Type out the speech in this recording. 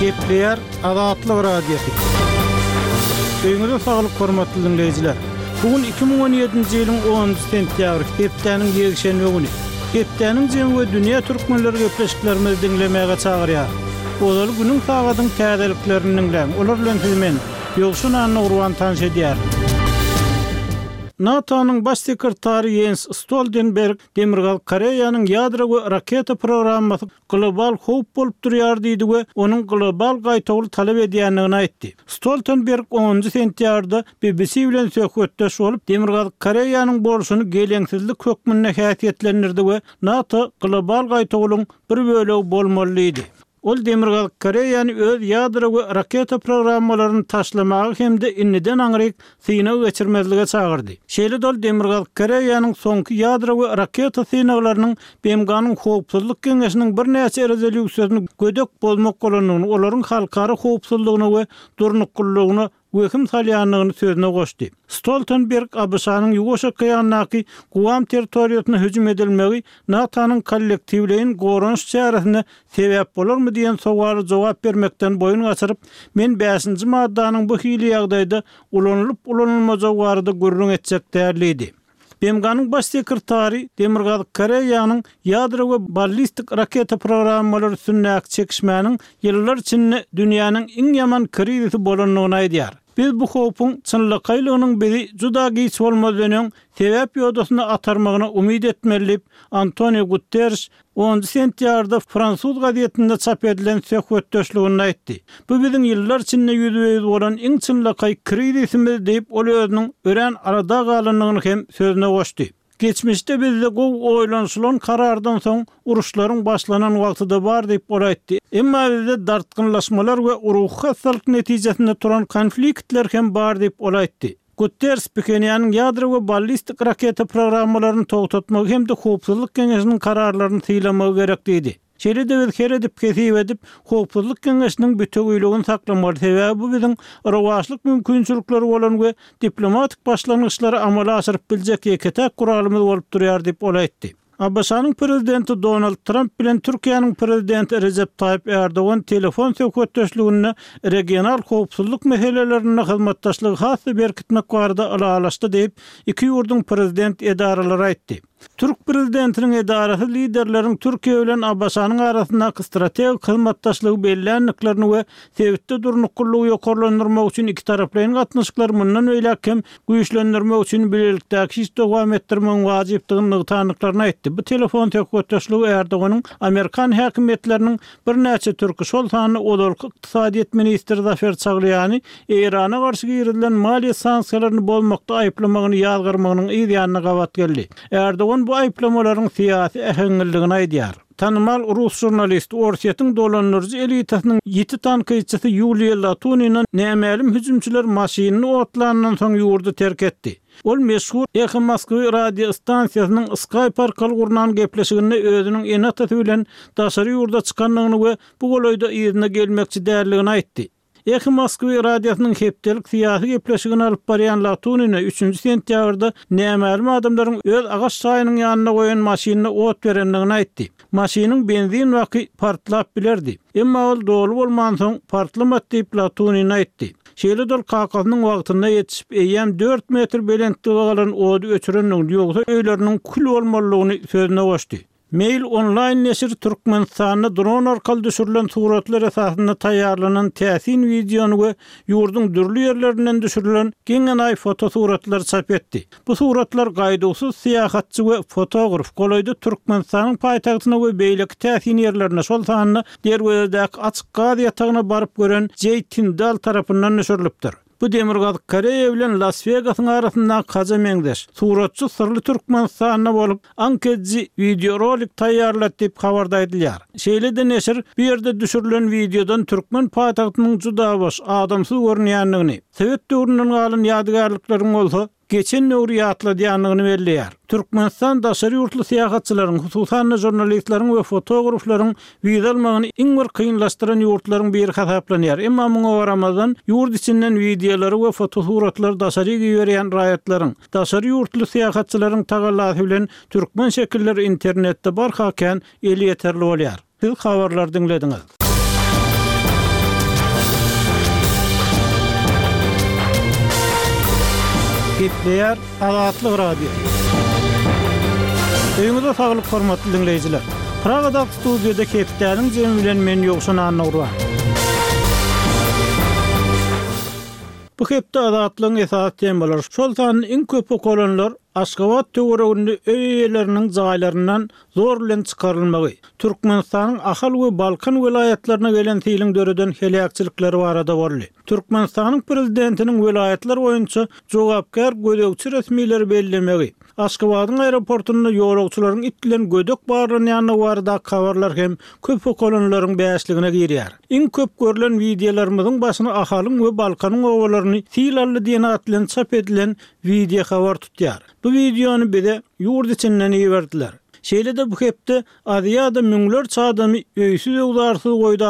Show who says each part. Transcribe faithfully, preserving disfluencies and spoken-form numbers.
Speaker 1: Gepleyer Azatlyk Radiosu. Öňüňizde saglyk hormatly dinleýijiler. Bugün iki bin on ýedinji ýylyň onunçy sentýabr, hepdeniň ýekşenbe güni. Hepdeniň jemgy dünýä türkmenleri gepleşiklerimizi dinlemäge çagyrýar. Olar günüň sagatyň täzeliklerini dinläň. Olar bilen sizmen ýolşun anny urwan tanış edýär. NATO'nun baş sekretary Jens Stoltenberg Demirgal Koreýanyň ýadro we raketa programmasy global howp bolup durýar diýdi we onuň global gaýtagy talap edýändigini aýtdy. Stoltenberg onunçy sentýarda B B C bilen söhbetdeş bolup Demirgal Koreýanyň bolşuny geleňsizlik hökmüne häsiýetlendirdi we NATO global gaýtagynyň bir bölegi bolmaly diýdi. Ol Demirgal Koreýany öz ýadro we raketa programmalaryny taşlamagy hemde inniden aňryk synaw geçirmezlige çagyrdy. Şeýle dol Demirgal Koreýanyň soňky ýadro we raketa synawlarynyň B M G'nyň howpsuzlyk keňeşiniň bir näçe rezolýusiýasyny gödek bolmak bolanyny, olaryň halkara howpsuzlygyny we durnuklygyny Wehim salyanlygyny sözüne goşdy. Stoltenberg A B S-nyň ýugoşa kıyanaky Guam territoriýasyna hüjüm edilmegi NATO'nun kollektiwliğin gorunç çäresine sebäp bolarmy diýen sowaly jogap bermekden boyun gaçyryp, men beşinji maddanyň bu hili ýagdaýda ulanylyp ulanylmajagy barada gurrun etjek därlidi. B M G'nyň baş sekretary Demirgal Koreýanyň ýadro we ballistik raketa programmalary üstünäki çekişmäniň ýyllar içinde dünýäniň iň ýaman krizisi bolanyny aýdýar. Biz bu howpun çynlykylygynyň bizi juda giç bolmadynyň sebäp ýodasyna atarmagyna umyt etmeli. Antonio Guterres onunçy sentýarda Fransuz gazetinde çap edilen söhbetdeşligini aýtdy. Bu biziň ýyllar içinde ýüzüňiz bolan iň çynlyky krizisimiz diýip ol özüniň ören arada galanlygyny hem sözüne goşdy. Geçmişde bizde gow oýlanşylan karardan soň uruşlaryň başlanan wagtyda bar diýip boraýtdy. Emma bizde dartgynlaşmalar we uruh hastalyk netijesinde turan konfliktler hem bar diýip boraýtdy. Guterres Pekinýanyň ýadro we ballistik raketa programmalaryny togtatmagy hem de howpsuzlyk keňeşiniň kararlaryny tyylamagy gerek diýdi. Şeýle-de biz her edip kesip edip howpsuzlyk keňeşiniň bütünlügini saklamaly sebäbi bu biziň rowaçlyk mümkinçilikleri bolan we diplomatik başlangyçlary amala aşyryp biljek ýeketek kuralymyz bolup durýar diýip olaýtdy. A B S-nyň prezidenti Donald Trump bilen Türkiýanyň prezidenti Recep Tayyip Erdoğan telefon söhbetdeşliginde regional howpsuzlyk meselelerini hyzmatdaşlygy hasy berkitmek barada alalaşdy diýip iki ýurdun prezident edaralary aýtdy. Türk prezidentiniň edarasy liderleriň Türkiýe bilen A B S-nyň arasyndaky strategik hyzmatdaşlygy belläniklerini we sebitde durnuklygy ýokarlandyrmak üçin iki taraplaryň gatnaşyklary mundan öýlek hem güýçlendirmek üçin birlikdäki iş dowam etdirmek wajypdygyny tanyklaryna aýtdy. Bu telefon söhbetdeşligi Erdoğanyň Amerikan häkimetleriniň bir näçe türki şol sany olarky ykdysadyýet ministri Zafer Çaglyany Irana garşy girilen maliýe sanksiýalaryny bolmakda aýplamagyny ýazgyrmagynyň ýa-da gawat geldi. Erdoğan bu aýplamalaryň syýasy ähengilligini aýdýar. Tanımal Rus jurnalist Orsiýetiň dolanýarjy elitasynyň ýeti tankyçysy Yuliya Latunina nämälim hüjümçiler maşynyny otlandan soň ýurdu terk etdi. Ol meşhur Echo Moskwy radio stansiýasynyň Skype arkaly gurnan gepleşiginde özüniň enatasy bilen daşary ýurda çykanlygyny we bu golaýda ýerine gelmekçi därligini aýtdy. Echo Moskwy radiosynyň hepdelik syýasy gepleşigini alyp barýan Latunina üçünçi sentýabrda nämälim adamlaryň öz agaç çaýynyň ýanyna goýan maşynyny ot berendigini aýtdy. Maşynyň benzin waky partlap bilerdi. Emma ol dolu bolman soň partlamat diýip Latunina aýtdy. Şeýle dol kakasynyň wagtynda ýetişip eýem dört metr belentlige galan odu öçüreniň ýogsa öýleriniň kül bolmalygyny sözüne goşdy. Mail online neşir Türkmenistanyna dron arkaly düşürilen suratlar esasynda taýýarlanan täsin videony we ýurdun dürli ýerlerinden düşürilen geňenay fotosuratlar çap etdi. Bu suratlar gaýdysyz syýahatçy we fotograf golaýda Türkmenistanyň paýtagtyna we beýleki täsin ýerlerine şol sanyny derwedäki açyk gaz ýatagyna baryp gören Jay Tyndall tarapyndan düşürilipdir. Bu Demirgal Koreýa bilen Las Vegasyň arasynda kaja meňdeş. Suratçy sırly Türkmenistanyna bolup anketji videorolik taýýarlady diýip habarda edilýär. Şeýle-de neşir bu ýerde düşürilen videodan türkmen paýtagtynyň juda boş, adamsyz görünýändigini, Sowet döwründen galan ýadgarlyklaryň bolsa geçen nöwri ýatladyanyny belleýär. Türkmenistan daşary ýurtly syýahatçylaryň, hususan jurnalistlaryň we fotograflaryň wiza almagyny iň bir kynlaşdyran ýurtlaryň biri hasaplanýar. Emma muňa baramazdan ýurt içinden wideolary we fotosuratlar daşary ýörýän raýatlaryň, daşary ýurtly syýahatçylaryň tagallasy bilen türkmen şekilleri internetde barhaken eli ýeterli bolýar. Siz habarlar dinlediňiz. Gepleýär Azatlyk radio. Öňüňizde saglyk hormatly dinleýijiler. Pragada studiýada Kepdäniň jemi bilen men ýokşan anagurwa. Bu hepde azatlygyň esas temalary şol sanyň iň köp okulanlar Aşgabat töwereginde öýeleriniň jaýlaryndan zor bilen çykarylmagy. Türkmenistanyň Ahal we Balkan welaýatlaryna gelen tiling döreden helakçylykları barada boldy. Türkmenistanyň prezidentiniň welaýatlar boýunça jogapkar gödekçi resmileri bellemegi. Aşgabatyň aeroportunda ýolagçylaryň itlen gödek barlanyny barada habarlar hem köp okulanlaryň bäşligine girýär. Iň köp görülen videolarymyzyň başyna Ahalyň we Balkanyň owalaryny tilally diýen atlan çap edilen video habar tutýar. Bu videonu bize yurt içinden iyi verdiler. Şeyle de bu hepte adiyada müngler çadamı öýsüz uzarsız goýda